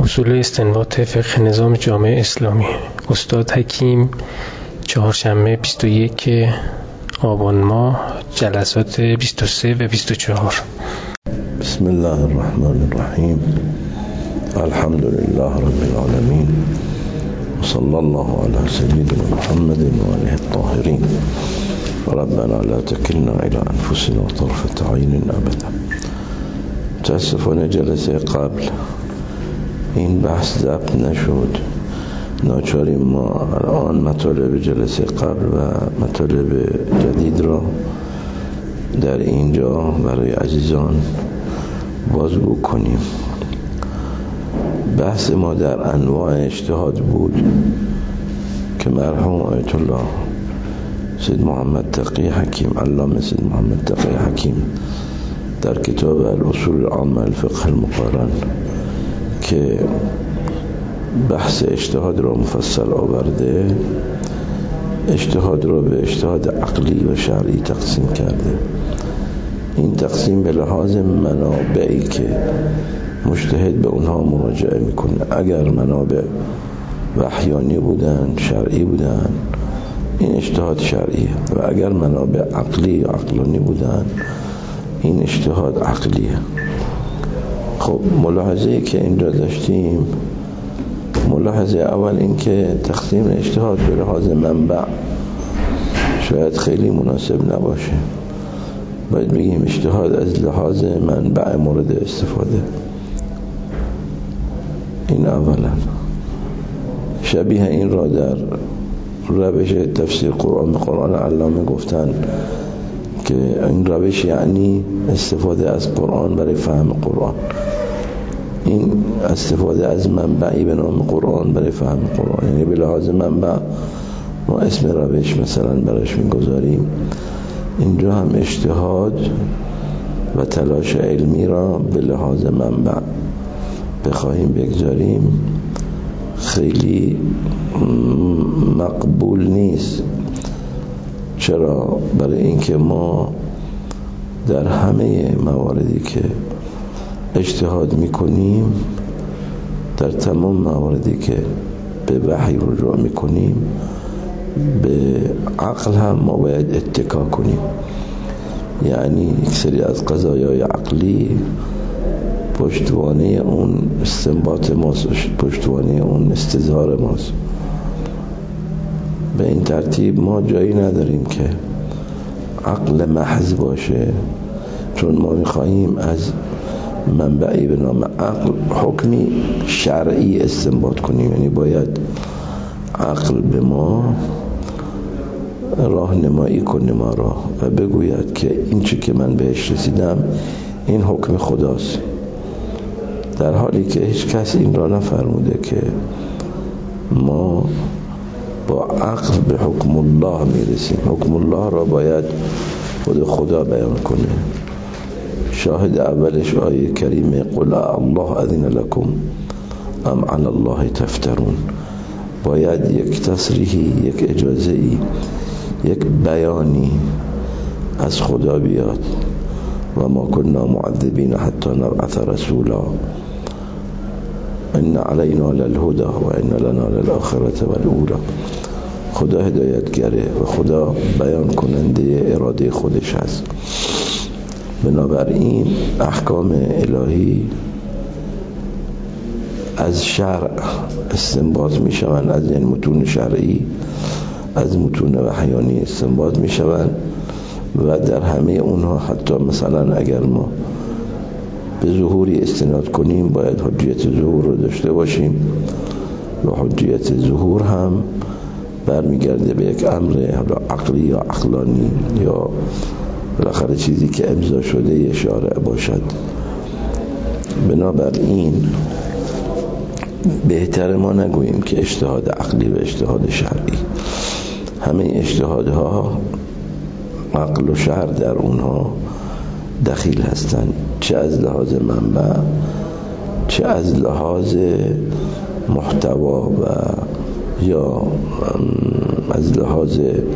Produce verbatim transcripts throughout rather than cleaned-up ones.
اصول استنباط فقه نظام جامعه اسلامی، استاد حکیم، چهارشنبه بیست و یک آبان ماه، جلسات بیست و سه و بیست و چهار. بسم الله الرحمن الرحیم. الحمد لله رب العالمین و صلی الله علی سیدنا محمد و آله الطاهرین. ربنا لا تکلنا الى انفسنا طرفة عین ابدا. متاسفانه جلسه قبل این بحث ضبط نشد، ناچاریم ما الان مطالب جلسه قبل و مطالب جدید را در اینجا برای عزیزان بازگو کنیم. بحث ما در انواع اجتهاد بود که مرحوم آیت الله سید محمد تقی حکیم، علامه سید محمد تقی حکیم در کتاب الاصول العامه الفقه المقارن که بحث اجتهاد را مفصل آورده، اجتهاد را به اجتهاد عقلی و شرعی تقسیم کرده. این تقسیم به لحاظ منابعی که مجتهد به اونها مراجعه میکنه، اگر منابع وحیانی بودن، شرعی بودن، این اجتهاد شرعیه، و اگر منابع عقلی یا عقلانی بودن، این اجتهاد عقلیه. خب ملاحظه‌ای که اینجا داشتیم، ملاحظه اول این که تقسیم اجتهاد به لحاظ منبع شاید خیلی مناسب نباشه. باید بگیم اجتهاد از لحاظ منبع مورد استفاده. این اولا. شبیه این را در روش تفسیر قرآن قرآن علامه گفتن که این روش یعنی استفاده از قرآن برای فهم قرآن. این استفاده از منبعی به نام قرآن برای فهم قرآن، یعنی به لحاظ منبع ما اسم روش مثلا برایش میگذاریم. اینجا هم اجتهاد و تلاش علمی را به لحاظ منبع بخواهیم بگذاریم خیلی مقبول نیست. چرا؟ برای اینکه ما در همه مواردی که اجتهاد میکنیم، در تمام مواردی که به وحی رجوع میکنیم، به عقل هم ما باید اتکا کنیم. یعنی یک سری از قضایای عقلی پشتوانه اون استنباط ماست، پشتوانه اون استظهار ماست. به این ترتیب ما جایی نداریم که عقل محض باشه، چون ما میخواییم از منبعی به نام عقل حکمی شرعی استنباط کنیم. یعنی باید عقل به ما راهنمایی کنه ما را و بگوید که این چی که من بهش رسیدم این حکم خداست، در حالی که هیچ کس این را نفرموده که ما با عقل به حکم الله میرسیم. حکم الله را باید خود خدا بیان کنه. شاهد اولش آیه کریمه قل الله اذن لكم ام علی الله تفترون. باید یک تصریحی، یک اجازه‌ای، یک بیانی از خدا بیاد. و ما كنا معذبین حتی نبعث رسولا ان علینا للهدى و ان لنا للآخرة والاولى. خدا هدایتگره و خدا بیان کننده اراده خودش هست. بنابراین احکام الهی از شرع استنباط می شوند، از این متون شرعی، از متون وحیانی استنباط می شوند و در همه اونها حتی مثلا اگر ما به ظهوری استناد کنیم باید حجیت ظهور رو داشته باشیم و حجیت ظهور هم برمیگرده به یک امر عقلی یا عقلانی یا بالاخره چیزی که امضا شده شارع باشد. بنابراین بهتر ما نگوییم که اجتهاد عقلی و اجتهاد شرعی. همه اجتهادها عقل و شرع در اونها دخیل هستند، چه از لحاظ منبع چه از لحاظ محتوا و یا از لحاظ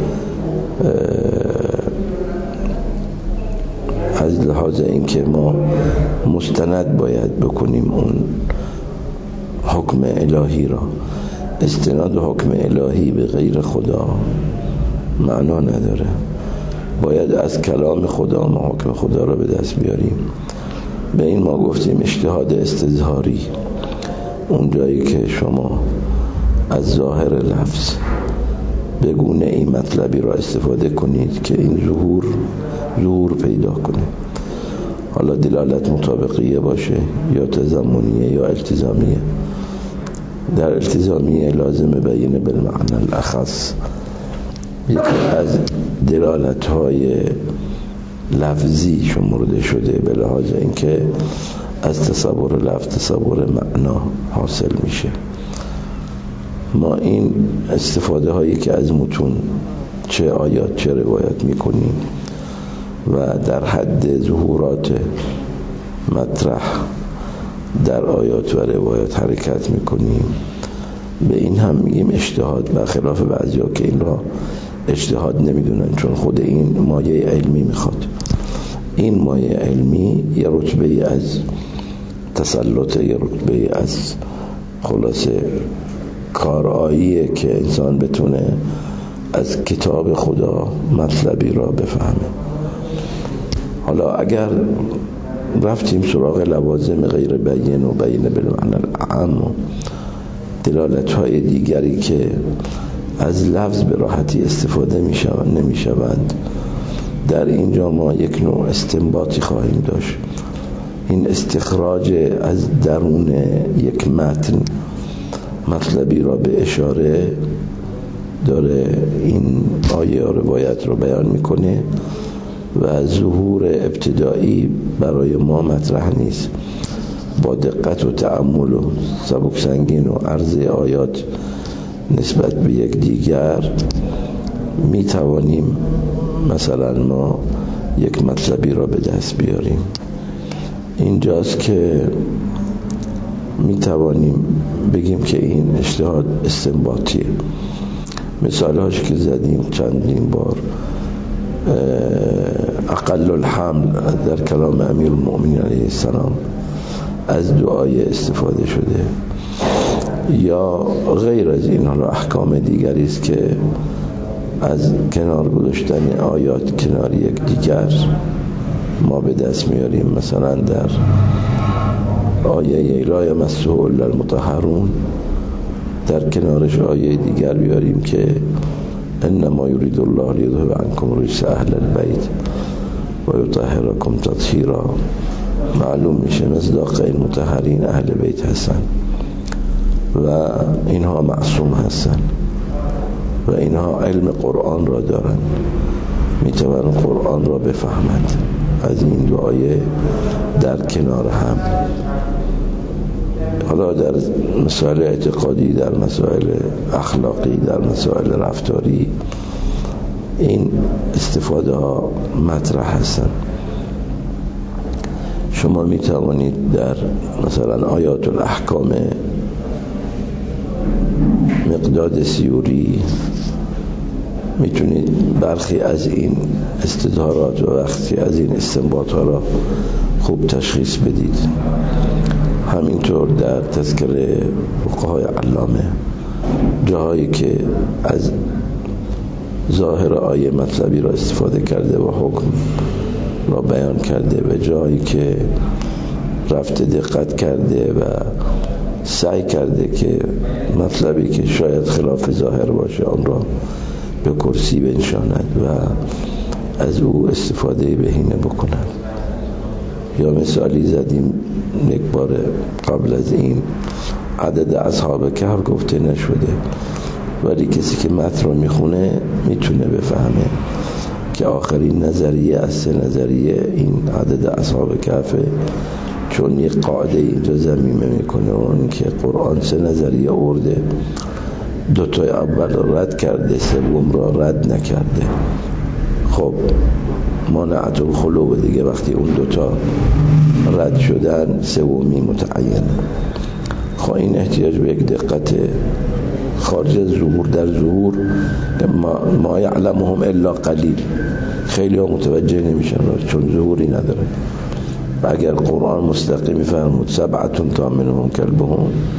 از لحاظ اینکه ما مستند باید بکنیم اون حکم الهی را. استناد حکم الهی به غیر خدا معنا نداره. باید از کلام خدا ما حکم خدا را به دست بیاریم. به این ما گفتیم اجتهاد استظهاری، اون جایی که شما از ظاهر لفظ به گونه این مطلبی را استفاده کنید که این ظهور ظهور پیدا کنه، حالا دلالت مطابقیه باشه یا تضمنیه یا التزامیه. در التزامیه لازم بینه بالمعنى الاخص. یکی از دلالت های لفظی شمرده شده به لحاظ اینکه از تصور لفظ تصور معنا حاصل میشه. ما این استفاده هایی که از متون چه آیات چه روایات میکنیم و در حد ظهورات مطرح در آیات و روایات حرکت میکنیم، به این هم میگیم اجتهاد، برخلاف بعضیا که این را اجتهاد نمیدونن، چون خود این مایه علمی میخواد. این مایه علمی یه رتبه از تسلط، یه رتبه از خلاصه کاراییه که انسان بتونه از کتاب خدا مطلبی را بفهمه. حالا اگر رفتیم سراغ لوازم غیر بین و بین بالمعنى الاعم و دلالت های دیگری که از لفظ به راحتی استفاده می شوند نمی شوند، در اینجا ما یک نوع استنباطی خواهیم داشت. این استخراج از درون یک متن مطلبی را به اشاره داره این آیه و روایت رو بیان میکنه و ظهور ابتدایی برای ما مطرح نیست. با دقت و تأمل و سبک سنگین و عرض آیات نسبت به یک دیگر می توانیم مثلا ما یک مطلبی را به دست بیاریم. اینجاست که می توانیم بگیم که این اجتهاد استنباطیه. مثال هاش که زدیم چندین بار، اقل الحمل در کلام امیر المؤمنین علیه السلام از دعای استفاده شده، یا غیر از این. حالا احکام دیگری است که از کنار گذاشتن آیات کنار یک دیگر ما به دست میاریم. مثلا در آیه لا یمسه الا المطهرون در کنارش آیه دیگر بیاریم که انما یرید الله لیذهب عنکم الرجس اهل البیت و یطهرکم تطهیرا. معلوم میشه مصداق این مطهرین اهل بیت هستن و اینها معصوم هستن و اینها علم قرآن را دارن، میتوانند قرآن را بفهمند. از این دو آیه در کنار هم. حالا در مسائل اعتقادی، در مسائل اخلاقی، در مسائل رفتاری این استفاده ها مطرح هستند. شما می توانید در مثلا آیات الاحکام مقداد سیوری میتونید برخی از این استظهارات و برخی از این استنباط ها را خوب تشخیص بدید. همینطور در تذکره فقهای علامه جاهایی که از ظاهر آیه مطلبی را استفاده کرده و حکم را بیان کرده و جایی که رفته دقت کرده و سعی کرده که مطلبی که شاید خلاف ظاهر باشه آن را به کرسی بنشاند و از او استفاده بهینه بکند. یا مثالی زدیم یک بار قبل از این، عدد اصحاب کهف گفته نشده، ولی کسی که متن رو میخونه میتونه بفهمه که آخرین نظریه از سه نظریه این عدد اصحاب کهف، چون یک قاعده اینجا ضمیمه میکنه و اون که قرآن سه نظریه آورده، دوتای اول رد کرده، سوم را رد نکرده. خب مانعت الخلو دیگه، وقتی اون دوتا رد شدن سومی متعینه. خب این احتیاج به یک دقت خارج از ظهور. در ظهور ما, ما یعلمهم الا قلیل، خیلی ها متوجه نمیشن چون ظهوری نداره. و اگر قرآن مستقیم فرمود سبعتون تامنهم کلبهم،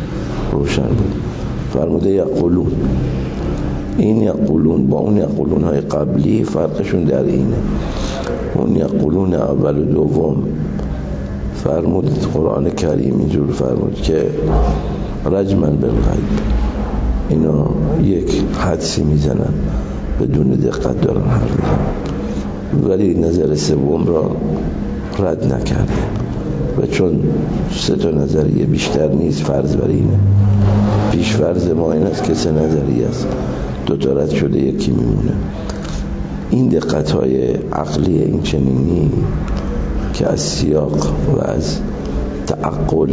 روشن بود. فرموده یقولون، این یقولون با اون یقولون های قبلی فرقشون در اینه. اون یقولون اول و دوم فرمود قرآن کریم اینجور فرمود که رجمن بالغیب، اینا یک حدسی میزنن بدون دقت دارن حرف میزنن، ولی نظر سوم را رد نکرده و چون سه تا نظریه بیشتر نیست فرض بر اینه، پیش فرض ما این است که سه نظریه است، دو تا رد شده یکی میمونه. این دقت های عقلی این چنینی که از سیاق و از تعقل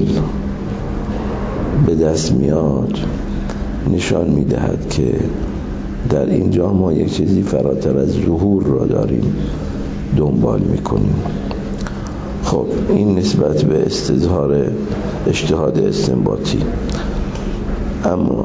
به دست میاد نشان میدهد که در اینجا ما یک چیزی فراتر از ظهور را داریم دنبال میکنیم. خب این نسبت به استظهار اجتهاد استنباطی. اما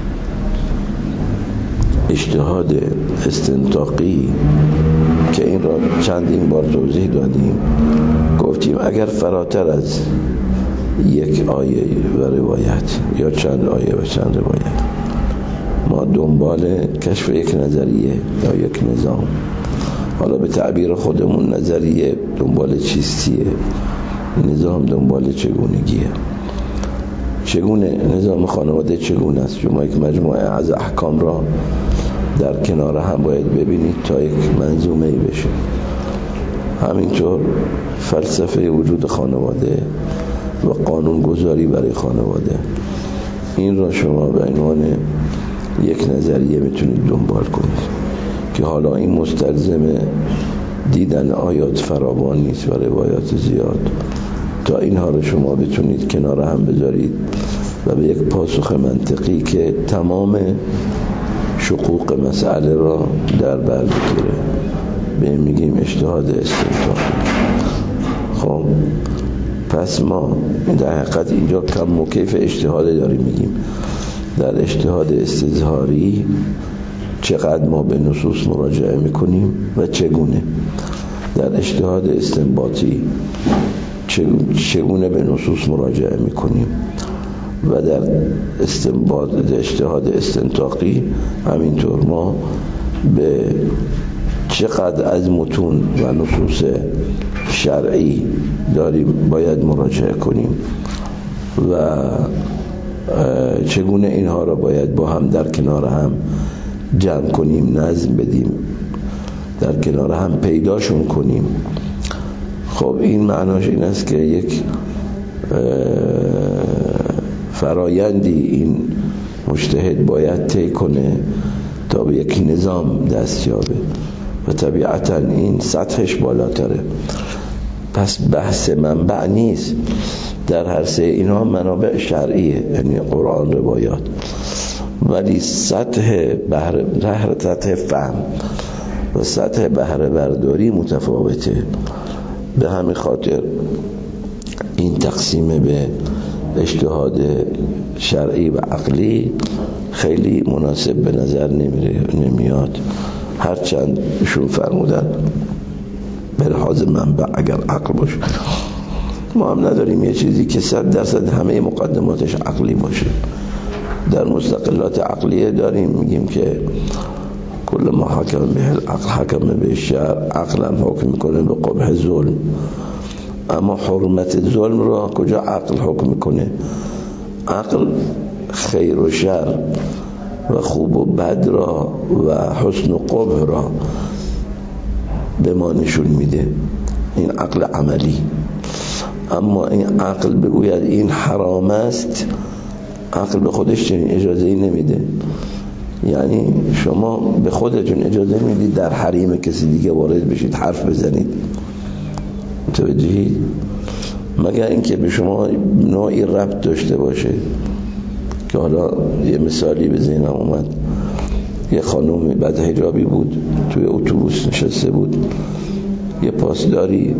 اجتهاد استنطاقی که این را چندین بار توضیح دادیم، گفتیم اگر فراتر از یک آیه و روایت یا چند آیه و چند روایت ما دنبال کشف یک نظریه یا یک نظام، حالا به تعبیر خودمون نظریه دنبال چیستیه، نظام دنبال چگونگیه، چگونه نظام خانواده چگونه است، شما یک مجموعه از احکام را در کنار هم باید ببینید تا یک منظومه بشه. همینطور فلسفه وجود خانواده و قانون گذاری برای خانواده، این را شما به عنوان یک نظریه میتونید دنبال کنید که حالا این مستلزم دیدن آیات فراوان نیست و روایات زیاد تا اینها رو شما بتونید کنار هم بذارید و به یک پاسخ منطقی که تمام شقوق مسئله را در بر بگیره به میگیم اجتهاد استنطاقی. خب پس ما در حقیقت اینجا کم و کیف اجتهاد داریم میگیم. در اجتهاد استظهاری چقدر ما به نصوص مراجعه میکنیم و چگونه. در اجتهاد استنباطی چگونه به نصوص مراجعه میکنیم و در استنباط اجتهاد استنطاقی همینطور ما به چقدر از متون و نصوص شرعی داریم باید مراجعه کنیم و چگونه اینها را باید با هم در کنار هم جمع کنیم، نظم بدیم، در کنار هم پیداشون کنیم. خب این معناش این است که یک فرایندی این مجتهد باید طی کنه تا به یک نظام دست یابه و طبیعتا این سطحش بالاتره. پس بحث منبع نیست، در هر سه اینها منابع شرعیه، یعنی قرآن، روایات، ولی سطح بهره سطح فهم و سطح بهره برداری متفاوته. به همین خاطر این تقسیم به اجتهاد شرعی و عقلی خیلی مناسب به نظر نمیاد، هرچند شون فرمودن به لحاظ منبع اگر عقل باشه. ما هم نداریم یه چیزی که صد درصد همه مقدماتش عقلی باشه. در مستقلات عقلیه داریم میگیم که کل ما حکم به العقل حکم به شرع، عقل هم حکم میکنه به قبح ظلم، اما حرمت ظلم را کجا عقل حکم میکنه؟ عقل خیر و شر و خوب و بد را و حسن و قبح را به ما نشون میده، این عقل عملی. اما این عقل بگوید این حرام است، عقل به خودش چنین اجازه ای نمیده. یعنی شما به خودتون اجازه میدید در حریم کسی دیگه وارد بشید، حرف بزنید، متوجهید؟ مگر اینکه به شما نوعی ربط داشته باشه. که حالا یه مثالی به ذهنم اومد، یه خانم بعد حجابی بود توی اتوبوس نشسته بود، یه پاسداری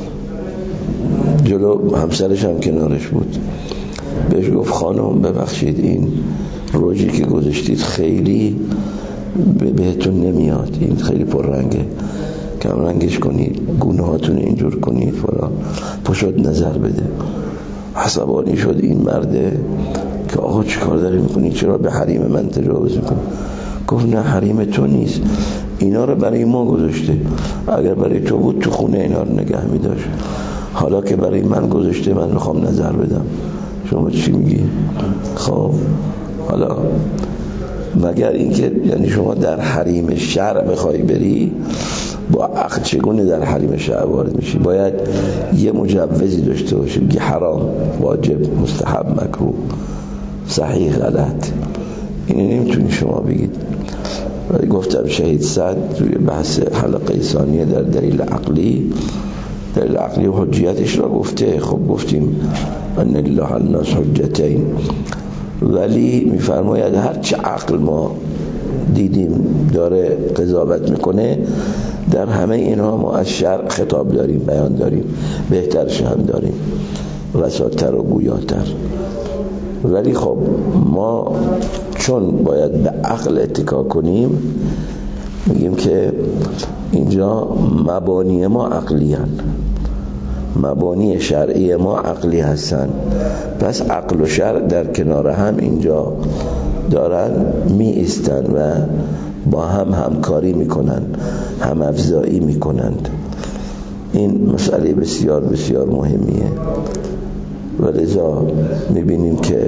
جلو همسرش هم کنارش بود، بهش گفت خانم ببخشید این روجی که گذاشتید خیلی بهتون نمیاد، این خیلی پررنگه، کم رنگش کنید، گونه هاتون اینجور کنید فلان. پشت نظر بده. عصبانی شد این مرده که آقا چی کار داری میکنی، چرا به حریم من تجاوز میکنی؟ گفت نه حریم تو نیست، اینا رو برای ما گذاشته، اگر برای تو بود تو خونه اینا رو نگه میداشت، حالا که برای من گذاشته من میخوام نظر بدم، شما چی میگی؟ خب حالا مگر اینکه یعنی شما در حریم شرع بخوای بری، با عقل چگونه در حریم شرع وارد میشی؟ باید یه مجوزی داشته باشی، بگی حرام، واجب، مستحب، مکروه، صحیح، غلط. اینو نمیتونی شما بگید. گفتم شهید سعد توی بحث حلقه ثانیه در دلیل عقلی، دلیل عقلی و حجیتش را گفته. خب گفتیم ان الله الناس حجتین، ولی میفرماید هر چه عقل ما دیدیم داره قضاوت میکنه، در همه اینها ما از شرع خطاب داریم، بیان داریم، بهترش هم داریم، رساتر و گویاتر. ولی خب ما چون باید به عقل اتکا کنیم، میگیم که اینجا مبانی ما عقلی هن، مبانی شرعی ما عقلی هستن، پس عقل و شرع در کنار هم اینجا دارن می ایستن و با هم همکاری میکنن، هم افزایی میکنند. این مسئله بسیار بسیار مهمیه و لذا میبینیم که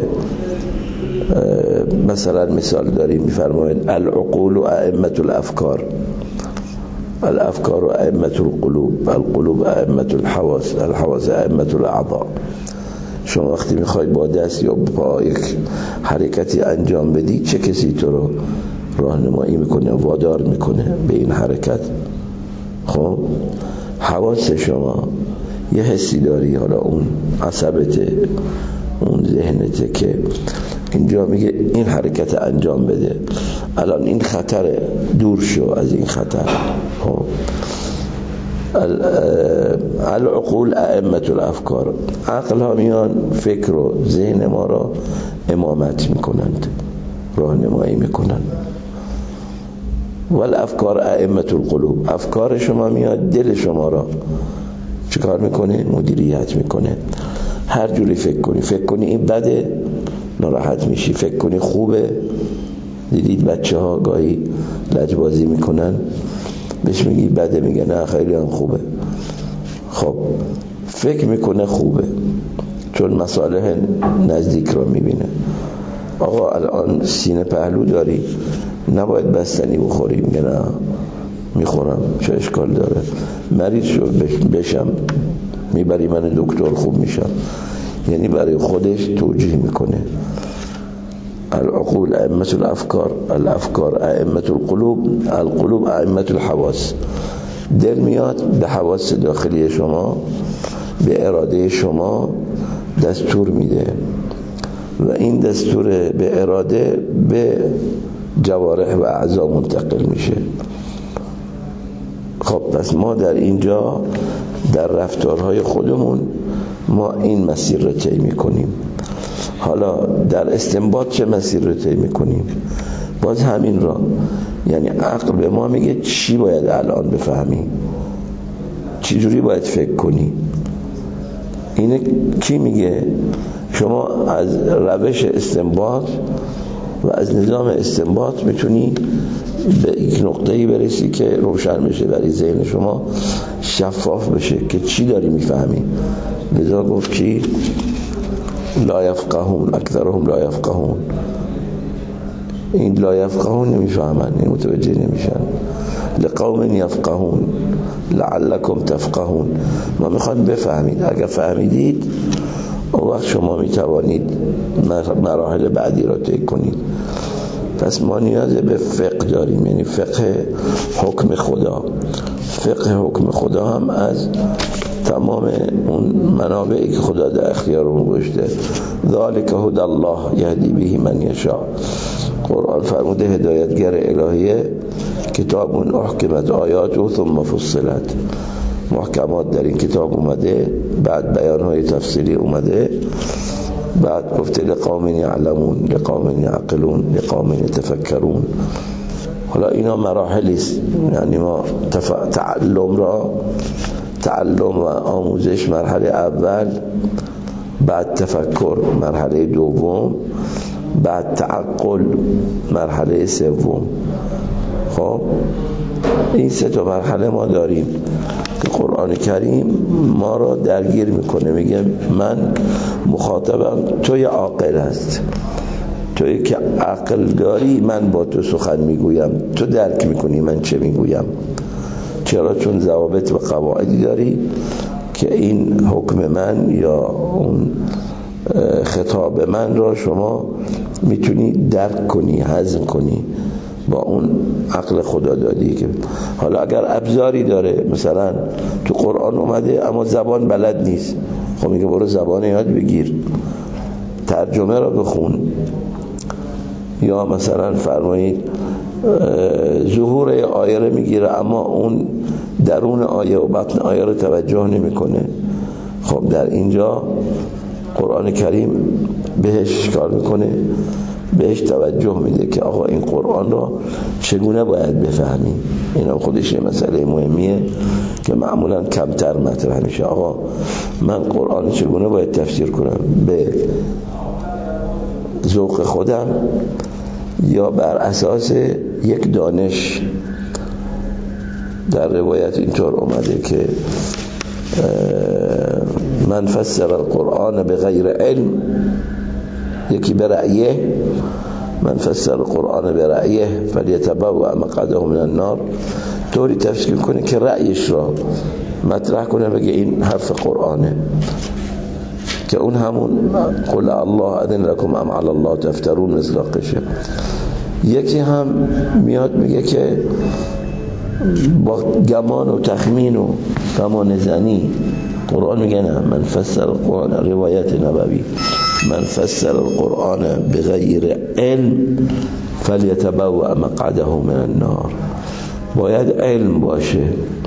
مثلا مثال داریم، میفرمایند العقول و ائمة الافکار، الافکار و ائمة القلوب، القلوب ائمة الحواس، الحواس ائمة الاعضاء. شما وقتی میخواید با دست یا با یک حرکتی انجام بدی، چه کسی تو رو راهنمایی میکنه، وادار میکنه به این حرکت؟ خب حواس شما یه حسی داری، حالا اون عصبته، اون ذهنته که اینجا میگه این حرکت انجام بده، الان این خطره، دور شو از این خطر. خب العقول ائمة الافکار، عقل ها میان فکر و ذهن ما را امامت میکنند، راهنمایی میکنند. والافکار ائمة القلوب، افکار شما میاد دل شما را چیکار میکنه؟ مدیریت میکنه. هر جوری فکر کنی، فکر کنی این بده، ناراحت میشی، فکر کنی خوبه. دیدید بچه ها گاهی لجبازی میکنن، بهش میگی بده، میگه نه خیلی هم خوبه. خب فکر میکنه خوبه چون مصالح نزدیک رو میبینه. آقا الان سینه پهلو داری، نباید بستنی بخوری، میگه نه میخورم، چه اشکال داره، مریض شد بشم، میبری من دکتر، خوب میشم. یعنی برای خودش توجیه میکنه. العقول ائمة الافکار، الافکار ائمة القلوب، القلوب ائمة الحواس. دل میاد به حواس داخلی شما، به اراده شما دستور میده و این دستور به اراده به جوارح و اعضا منتقل میشه. خب پس ما در اینجا در رفتارهای خودمون ما این مسیر رو طی میکنیم. حالا در استنباط چه مسیر رو طی میکنیم؟ باز همین را، یعنی عقل به ما میگه چی باید الان بفهمی، چی جوری باید فکر کنی. اینه کی میگه؟ شما از روش استنباط و از نظام استنباط میتونی به یک نقطه‌ای برسی که روشن بشه برای ذهن شما، شفاف بشه که چی داری میفهمی. لذا گفت کی؟ لا یفقهون، اکثرهم لا یفقهون. این لا یفقهون نمیفهمن، این متوجه نمیشن. لقوم یفقهون لعلکم تفقهون. ما میخوایم بفهمید، اگر فهمیدید اون وقت شما میتوانید مراحل بعدی را طی کنید. پس ما نیاز به فقه داریم، یعنی فقه حکم خدا. فقه حکم خدا هم از تمام اون منابعی که خدا در اختیارمون گذاشته. ذالک هدی الله یهدی به من یشاء. قرآن فرموده هدایتگر الهیه کتاب احکمت آیاته ثم فصلت. محکمات در این کتاب اومده، بعد بیانهای تفصیلی اومده، بعد گفته لقوم یعلمون، لقوم یعقلون، لقوم یتفکرون. حالا اینا مراحلی است، یعنی ما تف... تعلم را تعلم و آموزش مرحله اول بعد تفکر مرحله دوم، بعد تعقل مرحله سوم. خب این سه تا مرحله ما داریم که قرآن کریم ما را درگیر میکنه. میگه من مخاطبم توی عاقل است، توی که عقل داری من با تو سخن میگویم، تو درک میکنی من چه میگویم. چرا؟ چون ضوابط و قواعدی داری که این حکم من یا اون خطاب من را شما میتونی درک کنی، هضم کنی با اون عقل خدا دادی. که حالا اگر ابزاری داره، مثلا تو قرآن اومده اما زبان بلد نیست، خب میگه برو زبان یاد بگیر، ترجمه را بخون. یا مثلا فرمایید ظهور آیه رو میگیره اما اون درون آیه و بطن آیه رو توجه نمیکنه. خب در اینجا قرآن کریم بهش کار میکنه، بهش توجه میده که آقا این قرآن را چگونه باید بفهمیم. این هم خودش یه مسئله مهمیه که معمولا کمتر مطرح میشه. آقا من قرآن چگونه باید تفسیر کنم؟ به ذوق خودم یا بر اساس یک دانش؟ در روایت اینطور اومده که من فسر القرآن بغیر علم، یکی برأیه، من فسر القرآن برأیه فلیتبوأ مقعده من النار، طوری تفسیر کنه که رأیش را مطرح کنه، بگه این حرف قرآنه، که اون همون قل الله اذن لكم ام علی الله تفترون مصداقشه. یکی هم میاد میگه که با گمان و تخمین و گمان زنی. قرآن میگه نه، من فسر القرآن، روایت نبوی، من فسر القرآن بغیر علم فلیتبوأ مقعده من النار، باید علم باشه.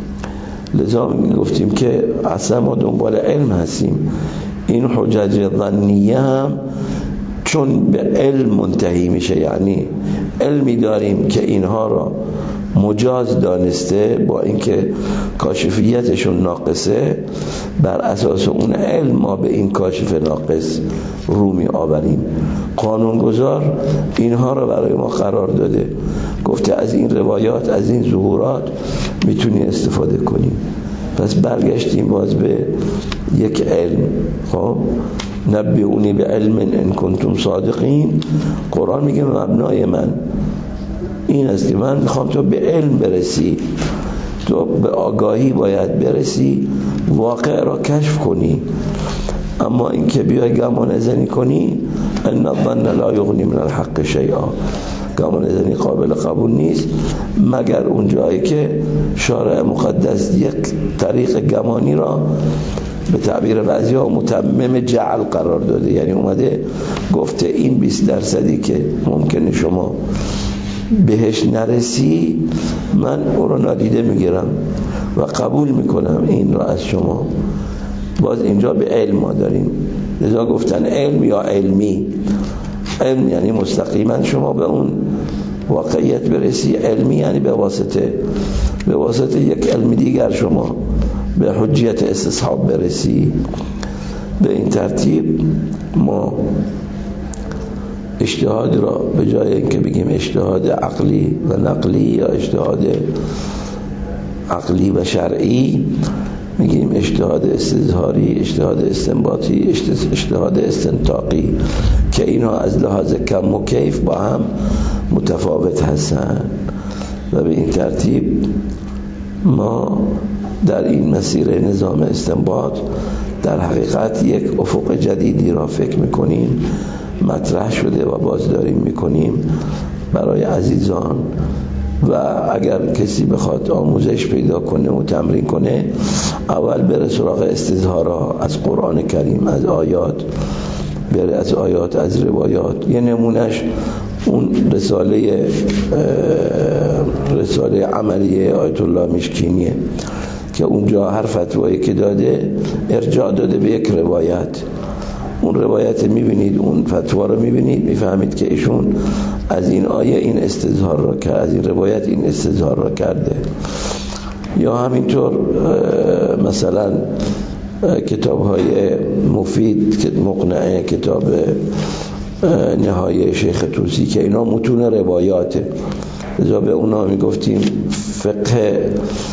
لذا گفتیم که اصلا ما دنبال علم هستیم. این حجج ظنیه هم چون به علم منتهی میشه، یعنی علمی داریم که اینها را مجاز دانسته، با اینکه کاشفیتشون ناقصه، بر اساس اون علم ما به این کاشف ناقص رو می آوریم. قانونگذار اینها را برای ما قرار داده، گفته از این روایات، از این ظهورات میتونی استفاده کنیم. پس برگشتیم باز به یک علم. خب نبئونی به علم ان کنتم صادقین. قرآن میگه مبنای من این است که من میخوام تو به علم برسی، تو به آگاهی باید برسی، واقع را کشف کنی. اما این که بیای گمان زنی کنی، ان الظن لا یغنی من الحق شیئا، گمان زنی قابل قبول نیست مگر اون جایی که شارع مقدس یک طریق گمانی را به تعبیر بعضی‌ها متمم جعل قرار داده. یعنی اومده گفته این بیست درصدی که ممکنه شما بهش نرسی، من او رو نادیده میگیرم و قبول میکنم این را از شما. باز اینجا به علم ما داریم. لذا گفتن علم یا علمی. علم یعنی مستقیما شما به اون واقعیت برسی، علمی یعنی به واسطه به واسطه یک علم دیگر شما به حجیت استصحاب برسی. به این ترتیب ما اجتهاد را به جای اینکه بگیم اجتهاد عقلی و نقلی یا اجتهاد عقلی و شرعی، میگیم اجتهاد استظهاری، اجتهاد استنباطی، اجتهاد استنطاقی، که اینها از لحاظ کم و کیف با هم متفاوت هستند. و به این ترتیب ما در این مسیر نظام استنباط در حقیقت یک افق جدیدی را فکر میکنیم مطرح شده و باز داریم میکنیم برای عزیزان. و اگر کسی بخواد آموزش پیدا کنه و تمرین کنه، اول بره سراغ استظهارها از قرآن کریم، از آیات، بره از آیات، از روایات. یه نمونش اون رساله رساله عملیه آیت الله مشکینیه که اونجا هر فتوایی که داده ارجاع داده به یک روایت. اون روایت میبینید، اون فتوا رو میبینید، میفهمید که ایشون از این آیه این استظهار را کرده، از این روایت این استظهار را کرده. یا همینطور مثلا کتاب های مفید که مقنعه، کتاب نهایه شیخ توسی که اینا متون روایاته، لذا به اونا میگفتیم فقه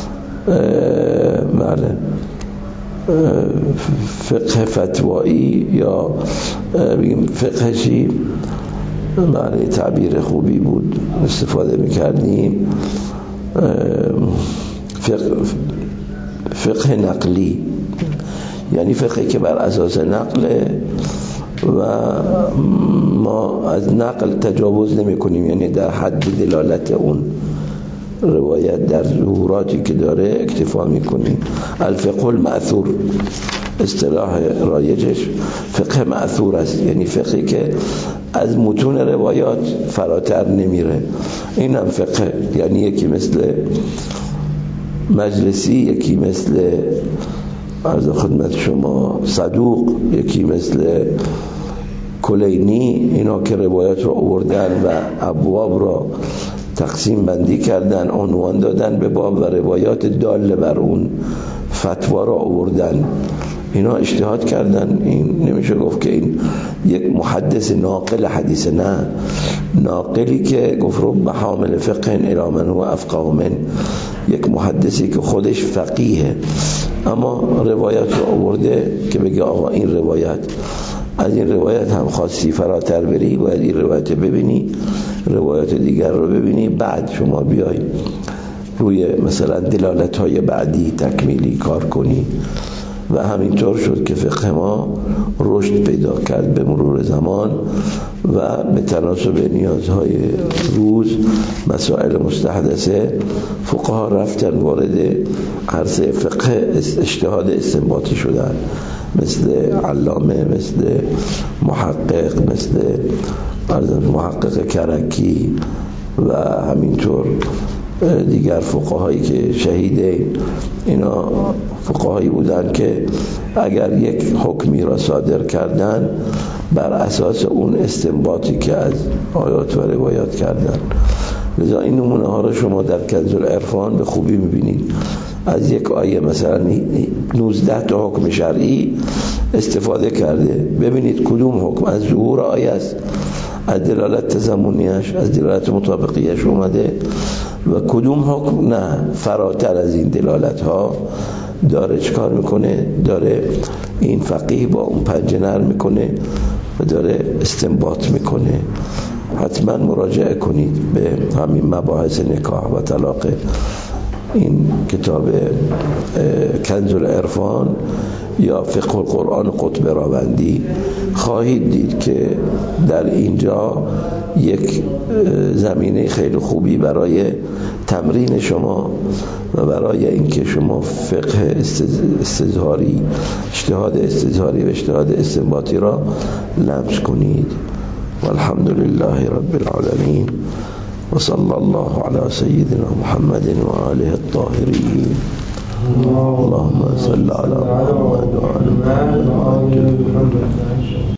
بله فقه فتوایی یا بگیم فقه چی، بله تعبیر خوبی بود استفاده میکردیم، فقه, فقه نقلی، یعنی فقه که بر اساس نقله و ما از نقل تجاوز نمی کنیم، یعنی در حد دلالت اون روایت در ظهوراتی که داره اکتفا می کنیم. الفقه المأثور اصطلاح رایجش فقه مأثور است، یعنی فقهی که از متون روایات فراتر نمیره. این هم فقه، یعنی یکی مثل مجلسی، یکی مثل عرض خدمت شما صدوق، یکی مثل کلینی، اینا که روایت رو آوردن و ابواب را تقسیم بندی کردن، عنوان دادن به باب و روایات داله بر اون فتوا را آوردن. اینا اجتهاد کردن. این نمیشه گفت که این یک محدث ناقل حدیث، نه، ناقلی که گفت رب حامل فقه الی من هو افقه من، یک محدثی که خودش فقیه اما روایت رو آورده که بگه آقا این روایت، از این روایت هم خواستی فراتر بری باید این روایت ببینی، روایت دیگر رو ببینی، بعد شما بیای روی مثلا دلالت های بعدی تکمیلی کار کنی. و همینطور شد که فقه ما رشد پیدا کرد به مرور زمان و به تناسب نیازهای روز مسائل مستحدثه فقها رفتن وارد عرصه فقه اجتهاد استنباطی شدن، مثل علامه، مثل محقق، مثل محقق کرکی و همینطور دیگر فقهایی که شهیده. اینا فقهایی بودن که اگر یک حکمی را صادر کردن بر اساس اون استنباطی که از آیات و روایات کردن. لذا این نمونه ها را شما در کنز العرفان به خوبی میبینید. از یک آیه مثلا نوزده تا حکم شرعی استفاده کرده، ببینید کدوم حکم از ظهور آیه است، از دلالت تضمنیش، از دلالت مطابقیش اومده و کدوم حکم نه، فراتر از این دلالت ها داره چکار میکنه، داره این فقیه با اون پنجه نرم میکنه و داره استنباط میکنه. حتما مراجعه کنید به همین مباحث نکاح و طلاق، این کتاب کنز العرفان یا فقه القرآن قطب راوندی، خواهید دید که در اینجا یک زمینه خیلی خوبی برای تمرین شما و برای اینکه شما فقه استظهاری، اجتهاد استظهاری و اجتهاد استنباطی را لمس کنید. والحمد لله رب العالمين وصلى الله على سيدنا محمد وآله الطاهرين. اللهم صل على محمد وعلى محمد.